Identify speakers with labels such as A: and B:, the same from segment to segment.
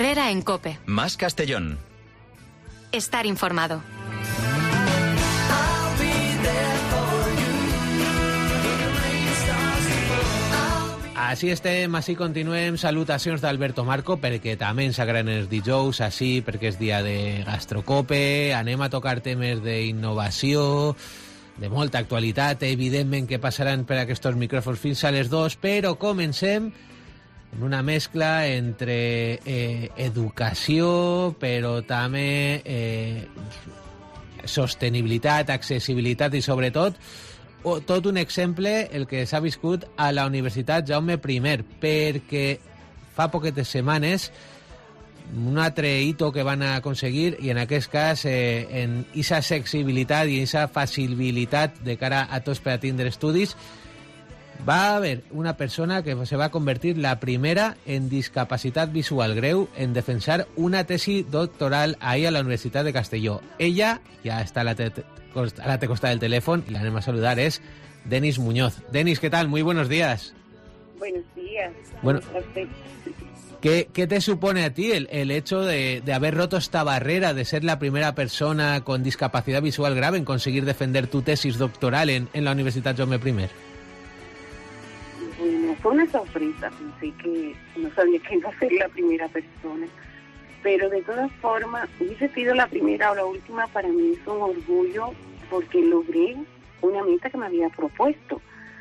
A: Herrera en COPE.
B: Más Castellón.
A: Estar informado.
C: Així estem, així continuem. Salutacions d'Alberto Marco, perquè també ens agraden els dijous, així, perquè és dia de Gastrocope. Anem a tocar temes d'innovació, de molta actualitat, evidentment que passaran per aquests micròfons fins a les 2, però comencem amb una mescla entre educació, però també sostenibilitat, accessibilitat i, sobretot, tot un exemple el que s'ha viscut a la Universitat Jaume I, perquè fa poquetes setmanes un altre hito que van aconseguir, i en aquest cas en aquesta accessibilitat i aquesta facilitat de cara a tots per a tindre estudis, va haver una persona que se va convertir la primera en discapacitat visual greu en defensar una tesi doctoral ahí a la Universitat de Castelló. Ella ja està a l'altre costat del telèfon y la anem a saludar, es Denis Muñoz. Denis, ¿qué tal? Muy buenos días.
D: Buenos días.
C: Bueno, ¿qué te supone a ti el hecho de haber roto esta barrera, de ser la primera persona con discapacidad visual grave en conseguir defender tu tesis doctoral en la Universitat Jaume I?
D: Bueno, fue una sorpresa, pensé que no sabía que iba a ser la primera persona, pero de todas formas, hubiese sido la primera o la última, para mí es un orgullo porque logré una meta que me había propuesto.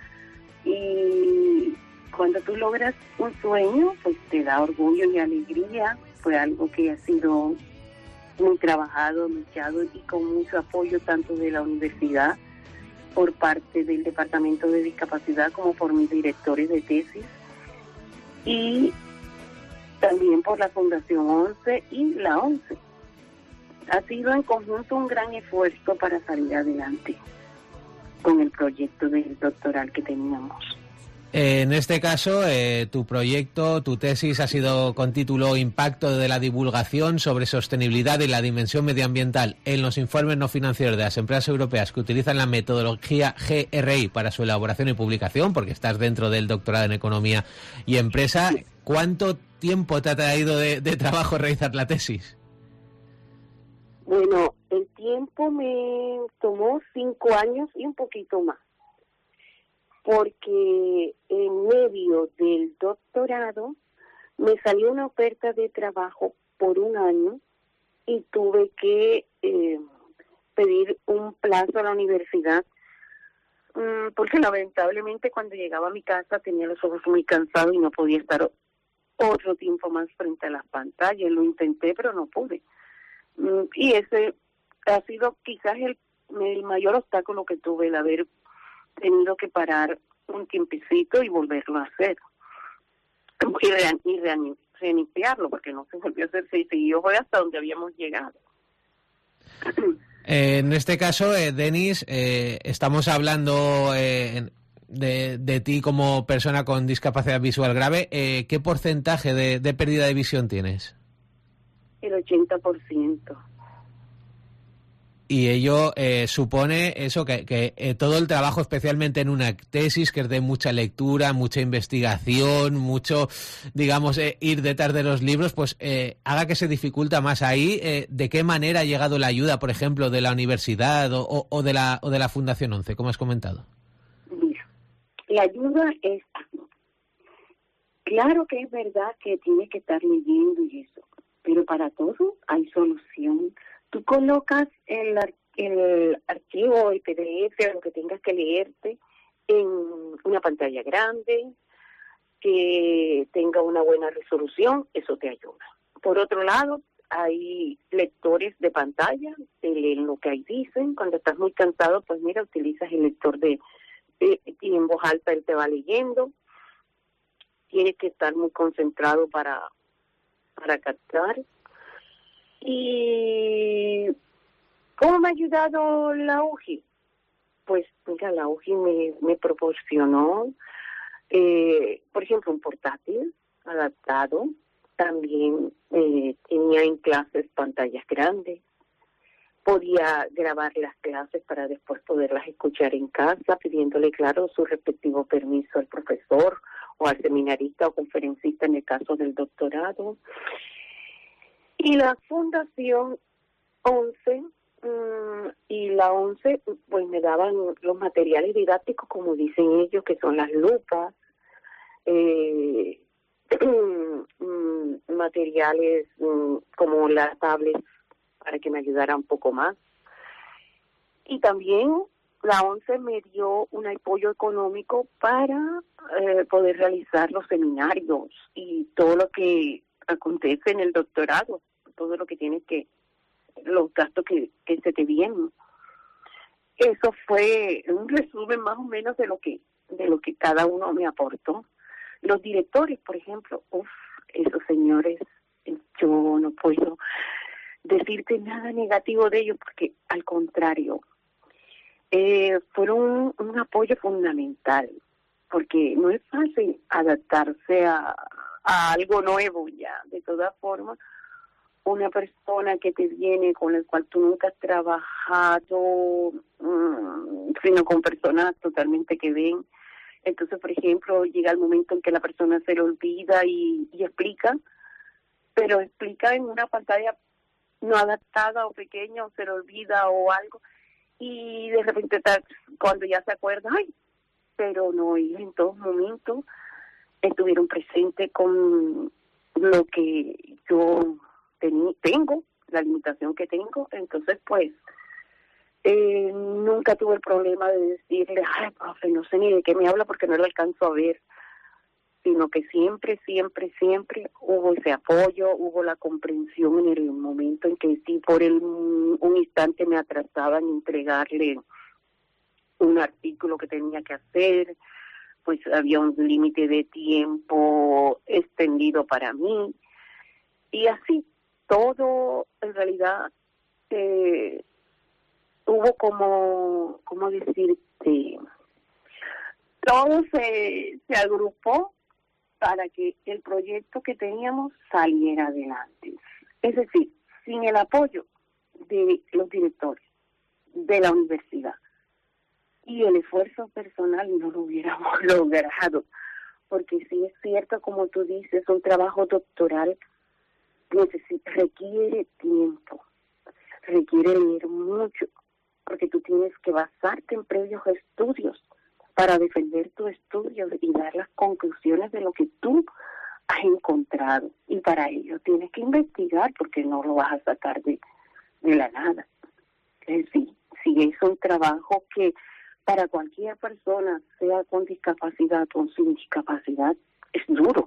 D: Y cuando tú logras un sueño, pues te da orgullo y alegría. Fue algo que ha sido muy trabajado, luchado y con mucho apoyo tanto de la universidad, por parte del Departamento de Discapacidad, como por mis directores de tesis, y también por la Fundación 11 y la 11. Ha sido en conjunto un gran esfuerzo para salir adelante con el proyecto del doctoral que teníamos.
C: En este caso, tu proyecto, tu tesis ha sido con título Impacto de la divulgación sobre sostenibilidad y la dimensión medioambiental en los informes no financieros de las empresas europeas que utilizan la metodología GRI para su elaboración y publicación, porque estás dentro del doctorado en Economía y Empresa. ¿Cuánto tiempo te ha traído de trabajo realizar la tesis?
D: Bueno, el tiempo me tomó 5 años y un poquito más, porque en medio del doctorado me salió una oferta de trabajo por 1 año y tuve que pedir un plazo a la universidad, porque lamentablemente cuando llegaba a mi casa tenía los ojos muy cansados y no podía estar otro tiempo más frente a las pantallas. Lo intenté, pero no pude. Y ese ha sido quizás el mayor obstáculo que tuve, el haber tenido que parar un tiempecito y volverlo a hacer. Y reiniciarlo, porque no se volvió a hacer, se siguió fue hasta donde habíamos llegado.
C: En este caso, Denis, estamos hablando de ti como persona con discapacidad visual grave. ¿Qué porcentaje de pérdida de visión tienes?
D: El 80%.
C: Y ello supone eso, que todo el trabajo, especialmente en una tesis, que es de mucha lectura, mucha investigación, mucho, digamos, ir detrás de los libros, pues haga que se dificulta más ahí. ¿De qué manera ha llegado la ayuda, por ejemplo, de la universidad o de la Fundación 11, como has comentado?
D: Mira, la ayuda es... Claro que es verdad que tienes que estar leyendo y eso, pero para todo hay solución. Tú colocas el archivo, el PDF, lo que tengas que leerte, en una pantalla grande, que tenga una buena resolución, eso te ayuda. Por otro lado, hay lectores de pantalla, te leen lo que ahí dicen. Cuando estás muy cansado, pues mira, utilizas el lector y en voz alta él te va leyendo. Tienes que estar muy concentrado para captar. ¿Y cómo me ha ayudado la UJI? Pues mira, la UJI me proporcionó, por ejemplo, un portátil adaptado. También tenía en clases pantallas grandes. Podía grabar las clases para después poderlas escuchar en casa, pidiéndole, claro, su respectivo permiso al profesor o al seminarista o conferencista en el caso del doctorado. Y la Fundación 11 y la 11 pues me daban los materiales didácticos, como dicen ellos, que son las lupas, materiales como la tablet para que me ayudara un poco más. Y también la 11 me dio un apoyo económico para poder realizar los seminarios y todo lo que acontece en el doctorado, todo lo que tienes que, los gastos que se te vienen. Eso fue un resumen más o menos de lo que cada uno me aportó. Los directores, por ejemplo, esos señores, yo no puedo decirte nada negativo de ellos, porque al contrario, fueron un apoyo fundamental, porque no es fácil adaptarse a algo nuevo ya. De todas formas, una persona que te viene con el cual tú nunca has trabajado, sino con personas totalmente que ven. Entonces, por ejemplo, llega el momento en que la persona se le olvida y explica, pero explica en una pantalla no adaptada o pequeña, o se le olvida o algo, y de repente cuando ya se acuerda, ¡ay! Pero no, ellos en todo momento estuvieron presentes con lo que yo tengo, la limitación que tengo. Entonces, pues, nunca tuve el problema de decirle, ay, profe, no sé ni de qué me habla porque no lo alcanzo a ver, sino que siempre hubo ese apoyo, hubo la comprensión en el momento en que sí, por un instante me atrasaba en entregarle un artículo que tenía que hacer, pues había un límite de tiempo extendido para mí, y así todo en realidad hubo como decirte, todo se agrupó para que el proyecto que teníamos saliera adelante. Es decir, sin el apoyo de los directores de la universidad y el esfuerzo personal no lo hubiéramos logrado, porque sí es cierto, como tú dices, un trabajo doctoral requiere tiempo, requiere leer mucho, porque tú tienes que basarte en previos estudios para defender tu estudio y dar las conclusiones de lo que tú has encontrado. Y para ello tienes que investigar, porque no lo vas a sacar de la nada. Sí es un trabajo que para cualquier persona, sea con discapacidad o sin discapacidad, es duro.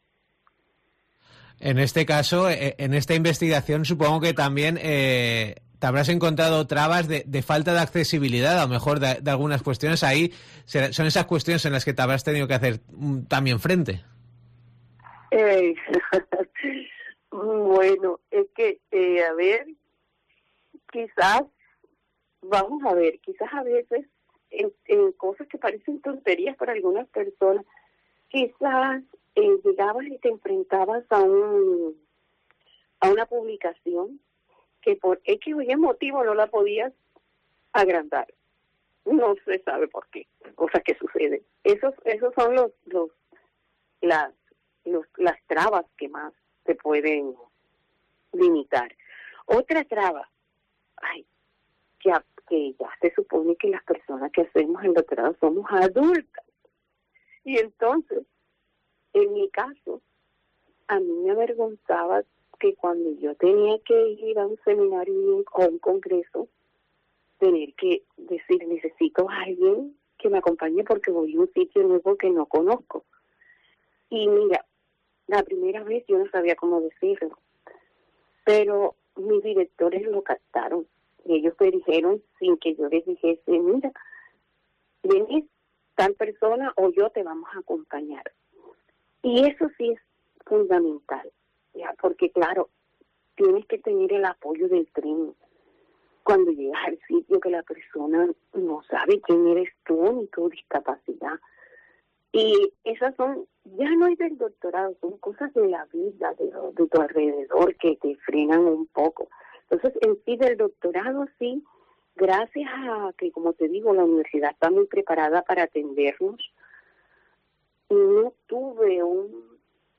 C: En este caso, en esta investigación, supongo que también te habrás encontrado trabas de falta de accesibilidad, a lo mejor de algunas cuestiones. Ahí son esas cuestiones en las que te habrás tenido que hacer también frente.
D: Bueno, es que, a ver, quizás a veces en cosas que parecen tonterías para algunas personas, quizás llegabas y te enfrentabas a una publicación que por X o Y motivo no la podías agrandar. No se sabe por qué, cosas que suceden. Esos son las trabas que más te pueden limitar. Otra traba, que ya se supone que las personas que hacemos el doctorado somos adultas. Y entonces, en mi caso, a mí me avergonzaba que cuando yo tenía que ir a un seminario o un congreso, tener que decir, necesito a alguien que me acompañe porque voy a un sitio nuevo que no conozco. Y mira, la primera vez yo no sabía cómo decirlo, pero mis directores lo captaron y ellos me dijeron, sin que yo les dijese, mira, venís tal persona o yo te vamos a acompañar. Y eso sí es fundamental, ya, porque claro, tienes que tener el apoyo del tren. Cuando llegas al sitio que la persona no sabe quién eres tú ni tu discapacidad. Y esas son, ya no es del doctorado, son cosas de la vida, de tu alrededor que te frenan un poco. Entonces, en sí del doctorado, sí, gracias a que, como te digo, la universidad está muy preparada para atendernos, no tuve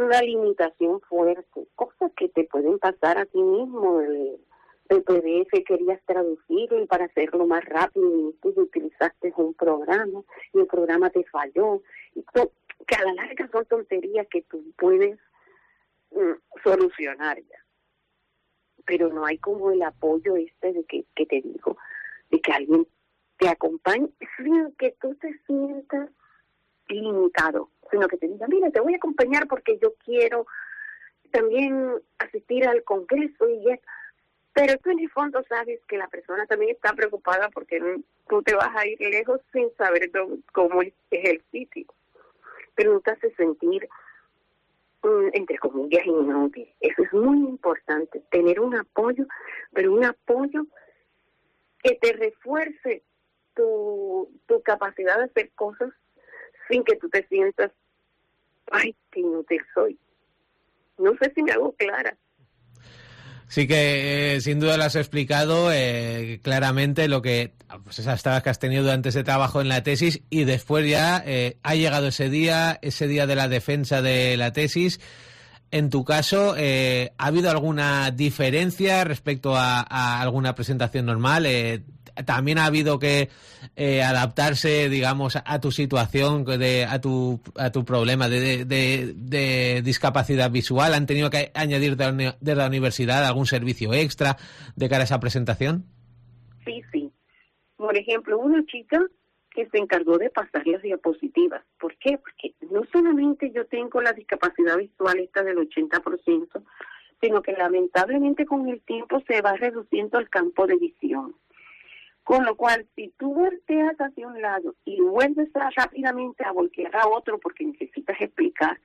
D: una limitación fuerte, cosas que te pueden pasar a ti mismo. El PDF querías traducirlo y para hacerlo más rápido tú utilizaste un programa y el programa te falló. Y que a la larga son tonterías que tú puedes solucionar ya. Pero no hay como el apoyo de que te digo, de que alguien te acompañe sin que tú te sientas limitado, sino que te diga, mira, te voy a acompañar porque yo quiero también asistir al congreso y eso. Pero tú en el fondo sabes que la persona también está preocupada porque tú te vas a ir lejos sin saber cómo es el sitio. Pero no te hace sentir, entre comillas, inútil. Eso es muy importante, tener un apoyo, pero un apoyo que te refuerce tu capacidad de hacer cosas sin que tú te sientas, ay, qué inútil soy. No sé si me hago clara.
C: Sí que sin duda lo has explicado claramente lo que pues esas trabas que has tenido durante ese trabajo en la tesis y después ya ha llegado ese día de la defensa de la tesis. En tu caso, ¿ha habido alguna diferencia respecto a alguna presentación normal? ¿También ha habido que adaptarse, digamos, a tu situación, a tu problema de discapacidad visual? ¿Han tenido que añadir de la universidad algún servicio extra de cara a esa presentación?
D: Sí. Por ejemplo, una chica que se encargó de pasar las diapositivas. ¿Por qué? Porque no solamente yo tengo la discapacidad visual esta del 80%, sino que lamentablemente con el tiempo se va reduciendo el campo de visión. Con lo cual, si tú volteas hacia un lado y vuelves rápidamente a voltear a otro porque necesitas explicar,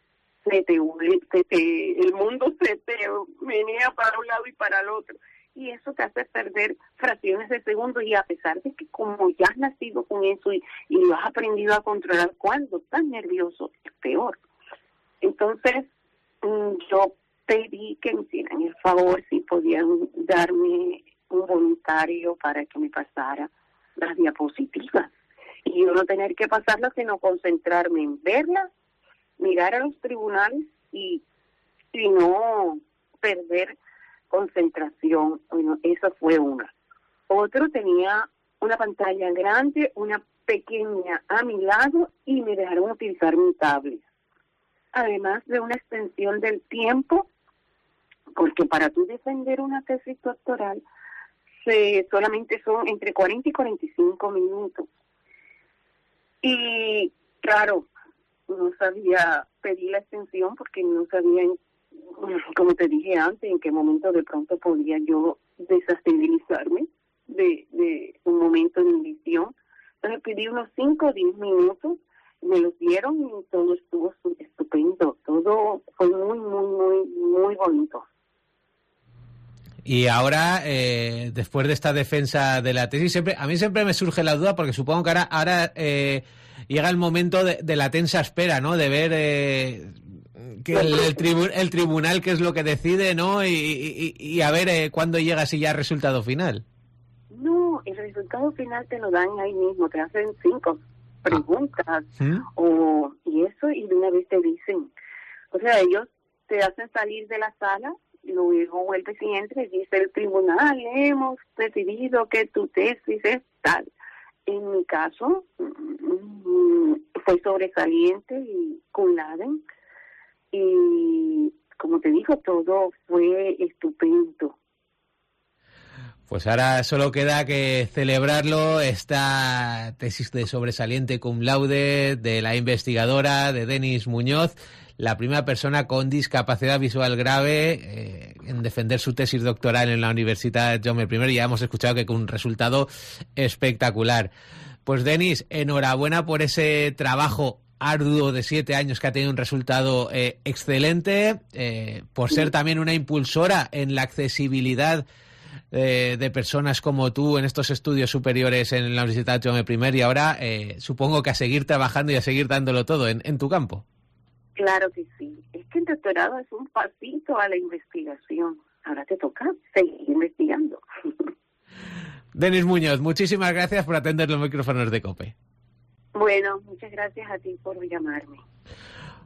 D: el mundo se te menea para un lado y para el otro. Y eso te hace perder fracciones de segundo, y a pesar de que como ya has nacido con eso y lo has aprendido a controlar, cuando estás nervioso es peor. Entonces, yo pedí que me hicieran el favor si podían darme un voluntario para que me pasara las diapositivas. Y yo no tener que pasarlas, sino concentrarme en verlas, mirar a los tribunales y no perder concentración. Bueno, esa fue una. Otro tenía una pantalla grande, una pequeña a mi lado y me dejaron utilizar mi tablet. Además de una extensión del tiempo, porque para tú defender una tesis doctoral solamente son entre 40 y 45 minutos. Y claro, no sabía pedir la extensión porque no sabía, como te dije antes, en qué momento de pronto podía yo desestabilizarme de un momento de invisión. Entonces pedí unos 5 o 10 minutos, me los dieron y todo estuvo estupendo. Todo fue muy, muy, muy, muy bonito.
C: Y ahora, después de esta defensa de la tesis, a mí siempre me surge la duda, porque supongo que ahora llega el momento de la tensa espera, ¿no? De ver que el tribunal qué es lo que decide, ¿no? Y a ver cuándo llega si ya resultado final.
D: No, el resultado final te lo dan ahí mismo, te hacen 5 preguntas y eso, y de una vez te dicen, o sea, ellos te hacen salir de la sala y luego vuelves y entras y dice el tribunal, hemos decidido que tu tesis es tal. En mi caso fue sobresaliente y cum laude, y como te digo, todo fue estupendo.
C: Pues ahora solo queda que celebrarlo, esta tesis de sobresaliente cum laude de la investigadora de Denis Muñoz, la primera persona con discapacidad visual grave en defender su tesis doctoral en la Universidad Jaume I. Ya hemos escuchado que con un resultado espectacular. Pues Denis, enhorabuena por ese trabajo arduo de 7 años que ha tenido un resultado excelente, por ser también una impulsora en la accesibilidad de personas como tú en estos estudios superiores en la Universidad Jaume I, y ahora supongo que a seguir trabajando y a seguir dándolo todo en tu campo.
D: Claro que sí. Es que el doctorado es un pasito a la investigación. Ahora te toca seguir investigando.
C: Denis Muñoz, muchísimas gracias por atender los micrófonos de COPE.
D: Bueno, muchas gracias a ti por llamarme.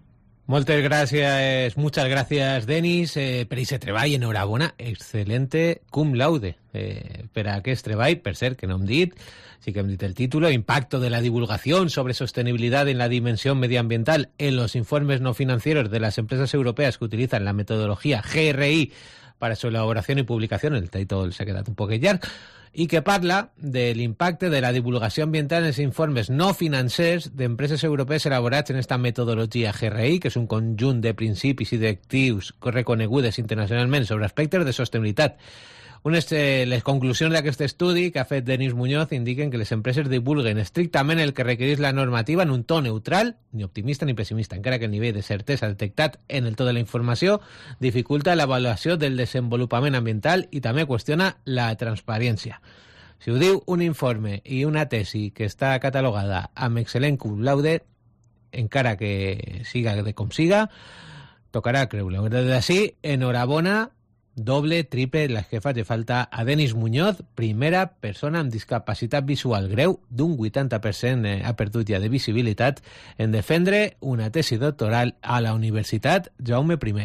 C: Muchas gracias, Denis. Per aquest treball, enhorabona, excelente cum laude. Per aquest treball, per cert, que no hem dit, sí que hem dit el título, Impacto de la divulgación sobre sostenibilidad en la dimensión medioambiental en los informes no financieros de las empresas europeas que utilizan la metodología GRI para su elaboración i publicació, el títol s'ha quedat un poc llarg, i que parla de l'impacte de la divulgació ambiental en els informes no financers d'empreses europees elaborats en esta metodologia GRI, que és un conjunt de principis i directius reconegudes internacionalment sobre aspectes de sostenibilitat. Les conclusions d'aquest estudi que ha fet Denis Muñoz indiquen que les empreses divulguen estrictament el que requereix la normativa en un to neutral, ni optimista ni pessimista, encara que el nivell de certesa detectat en el to de la informació dificulta l'avaluació del desenvolupament ambiental i també qüestiona la transparència. Si ho diu un informe i una tesi que està catalogada amb excel·lent cum laude, encara que siga de com siga, tocarà creure-ho. Des d'ací, enhorabona, doble, triple, les que faci falta a Denis Muñoz, primera persona amb discapacitat visual greu, d'un 80% ha perdut ja de visibilitat, en defendre una tesi doctoral a la Universitat Jaume I.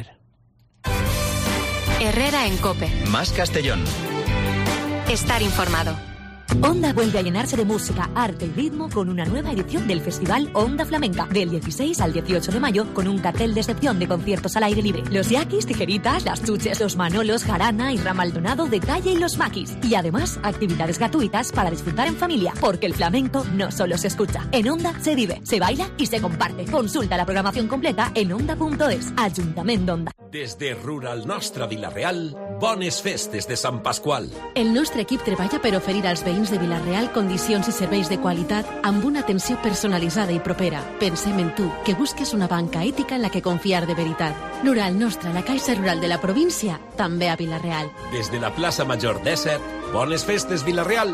A: Herrera en COPE.
B: Más Castellón.
A: Estar informado.
E: Onda vuelve a llenarse de música, arte y ritmo con una nueva edición del Festival Onda Flamenca, del 16 al 18 de mayo, con un cartel de excepción de conciertos al aire libre. Los Yaquis, Tijeritas, Las Chuches, Los Manolos, Jarana y Ramaldonado, Detalle y Los Maquis. Y además, actividades gratuitas para disfrutar en familia, porque el flamenco no solo se escucha. En Onda se vive, se baila y se comparte. Consulta la programación completa en onda.es. Ayuntamiento d'Onda.
F: Des de Rural Nostra Vila-real, bones festes de Sant Pasqual.
G: El nostre equip treballa per oferir als veïns de Vila-real condicions i serveis de qualitat amb una atenció personalitzada i propera. Pensem en tu, que busques una banca ètica en la que confiar de veritat. Rural Nostra, la Caixa Rural de la província, també a Vila-real.
F: Des de la plaça Major 17, bones festes Vila-real.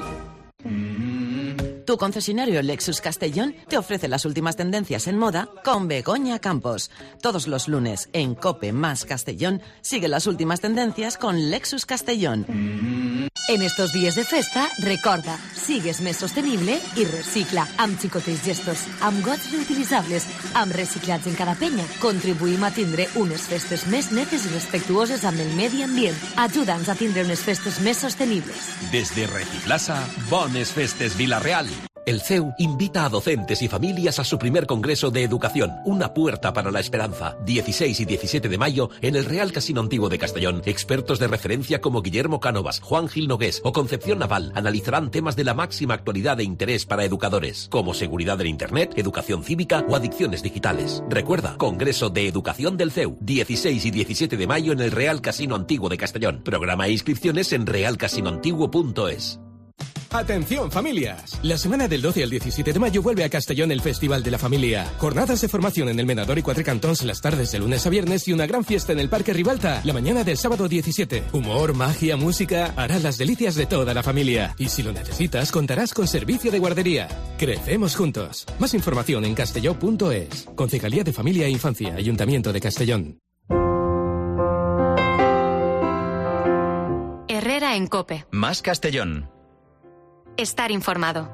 H: Tu concesionario Lexus Castellón te ofrece las últimas tendencias en moda con Begoña Campos. Todos los lunes en COPE más Castellón sigue las últimas tendencias con Lexus Castellón.
E: En estos días de festa, recorda, sigues més sostenible i recicla, amb xicotets gestos, amb gots reutilitzables, amb reciclats en cada penya. Contribuïm a tindre unes festes més netes i respectuoses amb el medi ambient. Ajuda'ns a tindre unes festes més sostenibles.
F: Desde Reciplaza, bones festes Vila-real. El CEU invita a docentes y familias a su primer congreso de educación, Una puerta para la esperanza, 16 y 17 de mayo en el Real Casino Antiguo de Castellón. Expertos de referencia como Guillermo Cánovas, Juan Gil Nogués o Concepción Naval analizarán temas de la máxima actualidad e interés para educadores, como seguridad en Internet, educación cívica o adicciones digitales. Recuerda, Congreso de Educación del CEU, 16 y 17 de mayo en el Real Casino Antiguo de Castellón. Programa e inscripciones en realcasinoantiguo.es.
I: Atención familias, la semana del 12 al 17 de mayo vuelve a Castellón el Festival de la Familia. Jornadas de formación en el Menador y Quatre Cantons las tardes de lunes a viernes y una gran fiesta en el Parque Ribalta la mañana del sábado 17. Humor, magia, música, harán las delicias de toda la familia. Y si lo necesitas, contarás con servicio de guardería. Crecemos juntos. Más información en castelló.es. Concejalía de Familia e Infancia, Ayuntamiento de Castellón.
A: Herrera en COPE.
B: Más Castellón.
A: Estar informado.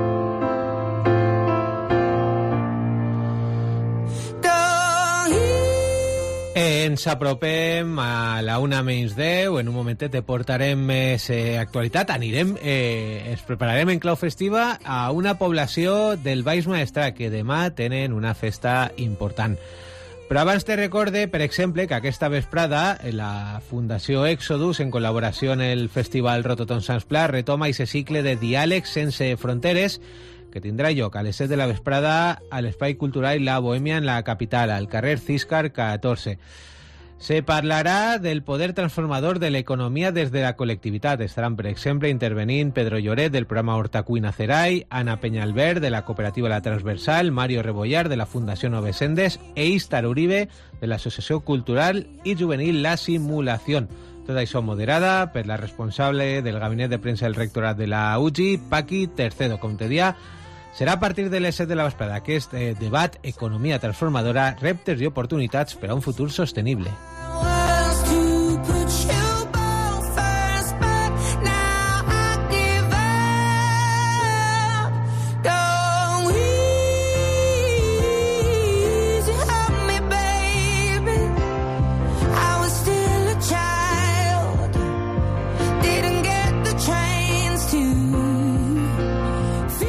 C: Ens apropem a la 1:10. En un momentet te portarem més actualitat. Ens prepararem en clau festiva a una població del Baix Maestrat que demà tenen una festa important. Però abans te recorde, per exemple, que aquesta vesprada la Fundació Èxodus, en col·laboració amb el Festival Rototom Sants Pla, retoma aquest cicle de diàlegs sense fronteres que tindrà lloc a les 7 de la vesprada a l'Espai Cultural La Bohèmia en la capital, al carrer Císcar 14. Se parlarà del poder transformador de l'economia des de la col·lectivitat. Estaran, per exemple, intervenint Pedro Lloret, del programa Horta Cuina Cerai, Ana Peñalver, de la cooperativa La Transversal, Mario Rebollar, de la Fundació Nove Sendes, e Ístar Uribe, de l'Associació Cultural i Juvenil La Simulación. Tot això moderada per la responsable del gabinet de premsa del rectorat de la UGI, Paqui Tercedo. Com te dia, serà a partir de les 7 de la vesprada aquest debat Economia transformadora, reptes i oportunitats per a un futur sostenible.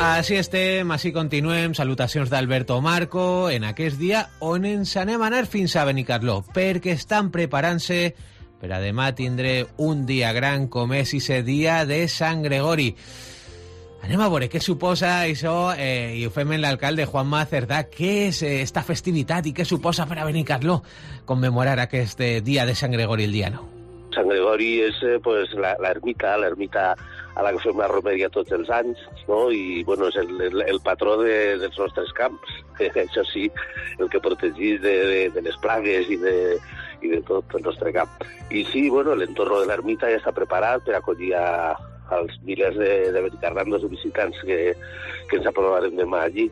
C: Així estem, així continuem. Salutacions d'Alberto Marco en aquest dia on ens anem a anar fins a Benicarló, perquè estan preparant-se per a demà tindre un dia gran com és ese dia de Sant Gregori. Anem a veure què suposa això i ho fem amb l'alcalde Juanma Cerdà. Què és esta festivitat i què suposa per a Benicarló commemorar aquest dia de Sant Gregori el dia 9?
B: Sant Gregori és pues, l'ermita a la que fem la romeria tots els anys, no? I bueno, és el patró dels nostres camps, això sí, el que protegís de les plagues i de tot el nostre camp. I sí, bueno, l'entorn de l'ermita ja està preparat per acollir als milers de benicarlandos i visitants que ens aprovarem demà allí.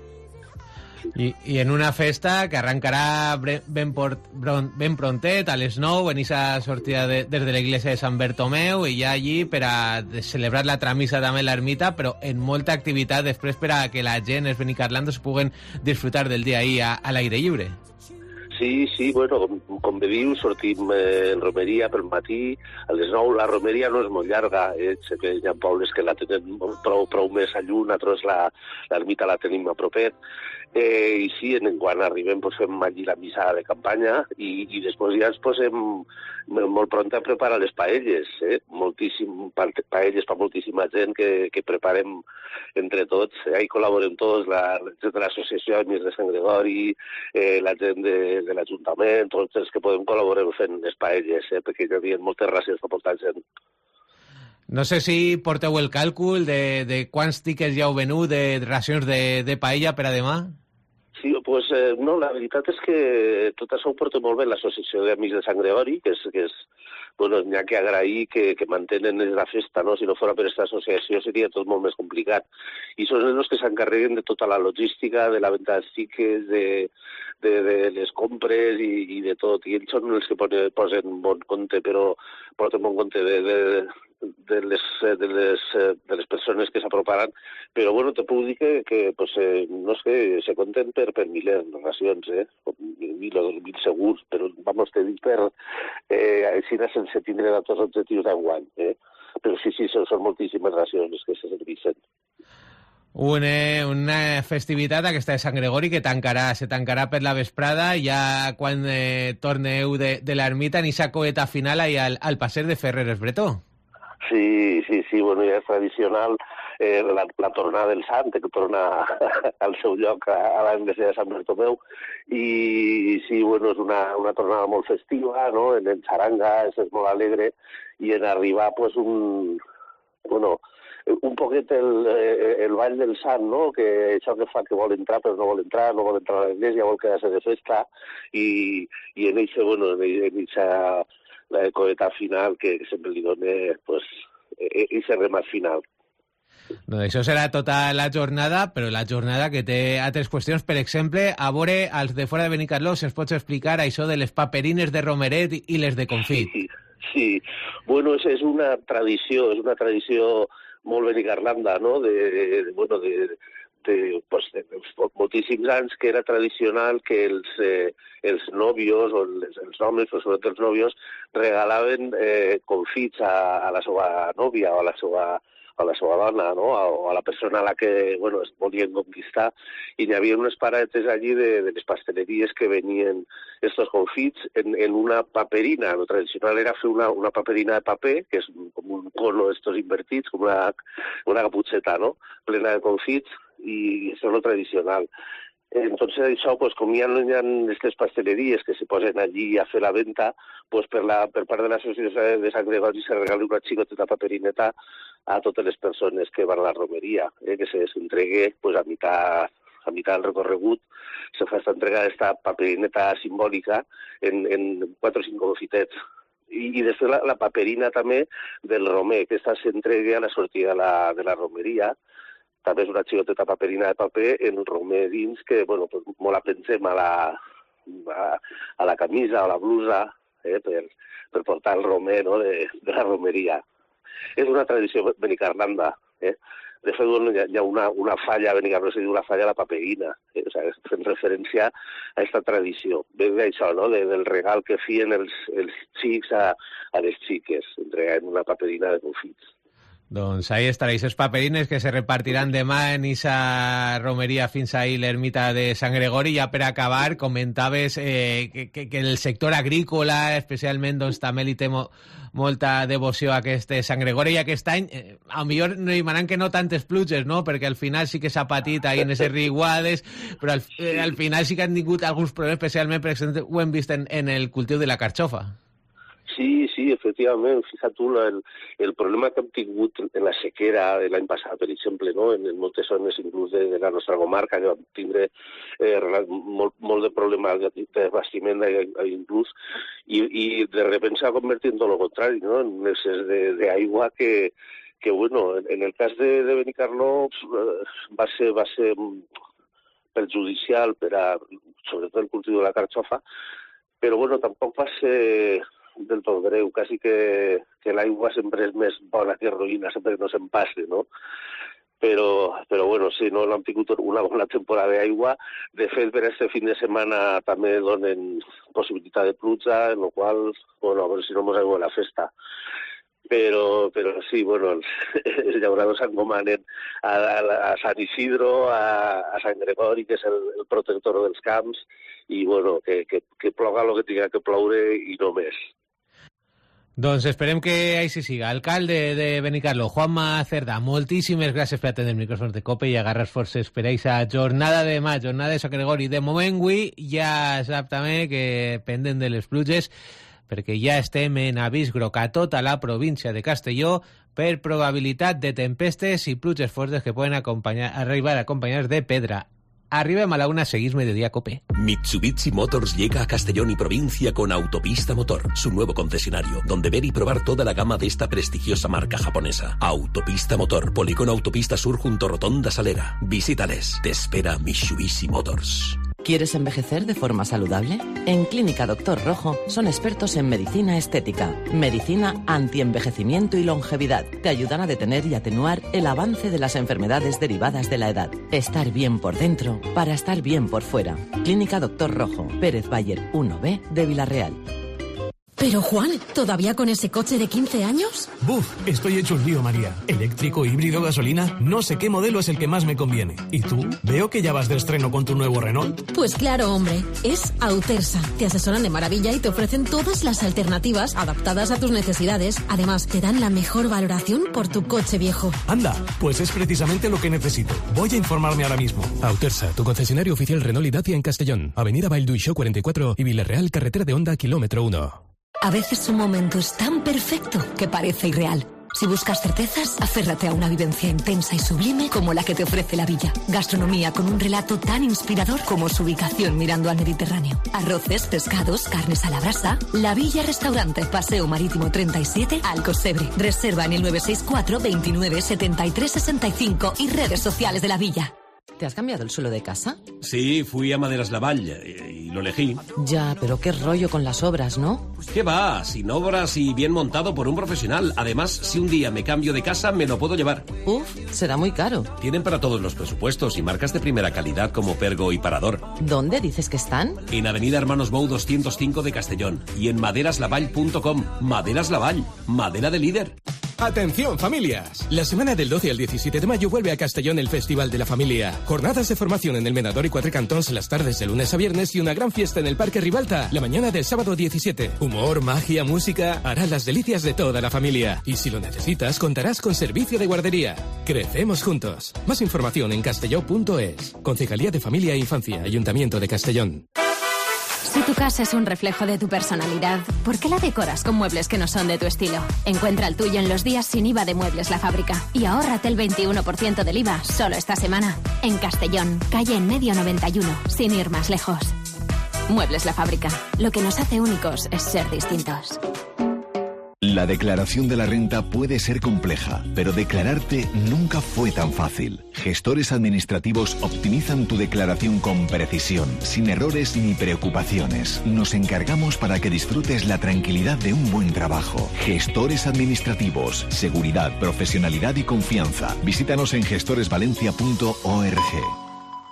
C: I en una festa que arrancarà ben prontet, a les 9, en esa sortida des de l'església de Sant Bertomeu, i ja allí per a celebrar la tramissa també a l'ermita, però en molta activitat després per a que la gent, els benicarlandos, puguen disfrutar del dia ahí a l'aire lliure.
B: Sí, bueno, com bé dius, sortim en romeria pel matí, a les 9. La romeria no és molt llarga, sé que hi ha pobles que la tenen prou més a lluny, nosaltres l'ermita la tenim a propet, i sí, quan arribem fem allí la missa de campanya i després ja ens posem molt pront a preparar les paelles, paelles per moltíssima gent que preparem entre tots. Ahí col·laborem tots, la gent de l'associació Amics de Sant Gregori, la gent de l'Ajuntament, tots els que podem col·laborar fent les paelles, perquè hi havia moltes racions per molta gent.
C: No sé si porteu el càlcul de quants tickets ja heu venut de racions de paella per a demà?
B: Sí, pues no, la veritat és que tot això ho porta molt bé l'Associació d'Amics de Sant Gregori, que és bueno, n'hi ha que agrair que mantenen la festa, no? Si no fos per aquesta associació seria tot molt més complicat. I són els que s'encarreguen de tota la logística, de la venda dels tickets, de les compres i de tot. I ells són els que posen bon compte, però porten bon compte de les persones que s'aproparan, però bueno, te puc dir que pues, no sé, se compten per milers de racions, 1.000 o 2.000 segurs, però vamos, te dic per així sense tindre tots els objectius d'enguany, però sí, són moltíssimes racions que se servixen.
C: Una festivitat aquesta de Sant Gregori que se tancarà per la vesprada ja quan torneu de l'ermita en aquesta coeta final al passeig de Ferreres Bretó.
B: Sí, bueno, ja és tradicional la tornada del sant, que torna al seu lloc a l'església de Sant Bertomeu, i sí, bueno, és una tornada molt festiva, no?, en xaranga, és molt alegre, i en arribar, pues, un poquet el ball del sant, no?, que això que fa que vol entrar però no vol entrar a l'església, vol quedar-se de festa, i en eixa la coeta final que sempre li dona pues, ese remat final.
C: No, això serà tota la jornada, però la jornada que té altres qüestions. Per exemple, a veure, als de fora de Benicarló, si ens pots explicar això de les paperines de romeret i les de confit.
B: Sí. Bueno, és una tradició molt benicarlanda, no?, de moltíssims anys que era tradicional que els nòvios o els homes, però sobretot els nòvios, regalaven confits a la seva nòvia o a la seva dona, no?, o a la persona a la que es volien conquistar, i hi havia unes paradetes allí de les pasteleries que venien estos confits en una paperina. Lo tradicional era fer una paperina de paper, que és com un cono estos invertits, com una caputxeta, no?, plena de confits, i això és lo tradicional. Entonces això, pues, com hi ha aquestes pasteleries que se posen allí a fer la venta, pues, per part de l'associació de Sant Gregori se regala una xicoteta paperineta a totes les persones que van a la romeria, que s'entregue pues, a mitad del recorregut, se fa esta entrega d'esta paperineta simbòlica en 4 o 5 confitets. I després la paperina també del romer, que aquesta s'entregue a la sortida de la romeria. També és una xicoteta paperina de paper en romer dins que, bueno, pues, molt la pensem a la camisa o a la blusa per portar el romer, no?, de la romeria. És una tradició benicarlanda. De fet, bueno, hi ha una falla a Benicarló, se diu la falla de la paperina, o sigui, fent referència a aquesta tradició. Ve d'això, no?, del regal que fien els xics a les xiques, entregant una paperina de confits.
C: Doncs ahí estaréis esos papelines que se repartiran demà en esa romeria fins ahí l'ermita de Sant Gregori. Ja per acabar, comentaves que el sector agrícola especialment doncs, també li té molta devoció a aquest Sant Gregori, i aquest any a lo millor no hi manen que no tantes pluges, no? Perquè al final sí que s'ha patit ahí en eses riguades, però al final sí que han tingut alguns problemes, especialment, per exemple, ho hem vist en el cultiu de la carxofa.
B: Sí, efectivament. Fixa't tu el problema que hem tingut en la sequera de l'any passat, per exemple, no? En moltes zones, inclús de la nostra comarca, que vam tindre molt de problemes de bastiment, inclús, i de repente s'ha convertit en tot el contrari, no? En excés d'aigua que bueno, en el cas de Benicarló va ser perjudicial per a, sobretot el cultiu de la carxofa, però bueno, tampoc va ser del tot greu, quasi que l'aigua sempre és més bona que roïna, sempre que no se'n passi, no? Però bueno, sí, no hem tingut una bona temporada d'aigua. De fet, per aquest fin de setmana també donen possibilitat de pluja, en la qual, bueno, a veure si no mos aigua la festa. Però sí, bueno, els llauradors s'encomanen a Sant Isidro, a Sant Gregori, que és el protector dels camps, i bueno, que ploga el que tinga que ploure i no més.
C: Doncs esperem que així siga. Alcalde de Benicarló, Juanma Cerdà, moltíssimes gràcies per atendre el micròfon de COPE i agarrar forces per aquesta jornada de demà, jornada de Sant Gregori. De moment, avui ja sap també que pendent de les pluges, perquè ja estem en avís groc a tota la província de Castelló per probabilitat de tempestes i pluges fortes que poden arribar acompanyades de pedra. Arribem a la una, seguís Mediodía Cope.
F: Mitsubishi Motors llega a Castellón y provincia con Autopista Motor, su nuevo concesionario, donde ver y probar toda la gama de esta prestigiosa marca japonesa. Autopista Motor, Polígono Autopista Sur junto a Rotonda Salera. Visítales, te espera Mitsubishi Motors.
H: ¿Quieres envejecer de forma saludable? En Clínica Doctor Rojo son expertos en medicina estética, medicina antienvejecimiento y longevidad. Te ayudan a detener y atenuar el avance de las enfermedades derivadas de la edad. Estar bien por dentro para estar bien por fuera. Clínica Doctor Rojo, Pérez Bayer 1B de Villarreal.
G: Pero Juan, ¿todavía con ese coche de 15 años?
J: Buf, estoy hecho un lío, María. Eléctrico, híbrido, gasolina, no sé qué modelo es el que más me conviene. ¿Y tú? Veo que ya vas de estreno con tu nuevo Renault.
G: Pues claro, hombre, es Autersa. Te asesoran de maravilla y te ofrecen todas las alternativas adaptadas a tus necesidades. Además, te dan la mejor valoración por tu coche viejo.
J: Anda, pues es precisamente lo que necesito. Voy a informarme ahora mismo.
I: Autersa, tu concesionario oficial Renault y Dacia en Castellón. Avenida Valduixó 44 y Villarreal, carretera de Onda, kilómetro 1.
E: A veces un momento es tan perfecto que parece irreal. Si buscas certezas, aférrate a una vivencia intensa y sublime como la que te ofrece la Villa. Gastronomía con un relato tan inspirador como su ubicación mirando al Mediterráneo. Arroces, pescados, carnes a la brasa. La Villa Restaurante, Paseo Marítimo 37, Alcocebre. Reserva en el 964 29 73 65 y redes sociales de la Villa.
H: ¿Te has cambiado el suelo de casa?
K: Sí, fui a Maderas Lavall y lo elegí.
H: Ya, pero qué rollo con las obras, ¿no?
K: ¿Qué va? Sin obras y bien montado por un profesional. Además, si un día me cambio de casa, me lo puedo llevar.
H: Uf, será muy caro.
K: Tienen para todos los presupuestos y marcas de primera calidad como Pergo y Parador.
H: ¿Dónde dices que están?
K: En Avenida Hermanos Bou 205 de Castellón y en maderaslavall.com. Maderas Lavall, madera de líder.
I: ¡Atención, familias! La semana del 12 al 17 de mayo vuelve a Castellón el Festival de la Familia. Jornadas de formación en el Menador y Quatre Cantons las tardes de lunes a viernes y una gran fiesta en el Parque Ribalta la mañana del sábado 17. Humor, magia, música harán las delicias de toda la familia. Y si lo necesitas, contarás con servicio de guardería. Crecemos juntos. Más información en castelló.es. Concejalía de Familia e Infancia, Ayuntamiento de Castellón.
L: Si tu casa es un reflejo de tu personalidad, ¿por qué la decoras con muebles que no son de tu estilo? Encuentra el tuyo en los días sin IVA de Muebles La Fábrica y ahórrate el 21% del IVA solo esta semana. En Castellón, calle en Medio 91, sin ir más lejos. Muebles La Fábrica. Lo que nos hace únicos es ser distintos.
M: La declaración de la renta puede ser compleja, pero declararte nunca fue tan fácil. Gestores administrativos optimizan tu declaración con precisión, sin errores ni preocupaciones. Nos encargamos para que disfrutes la tranquilidad de un buen trabajo. Gestores administrativos, seguridad, profesionalidad y confianza. Visítanos en gestoresvalencia.org.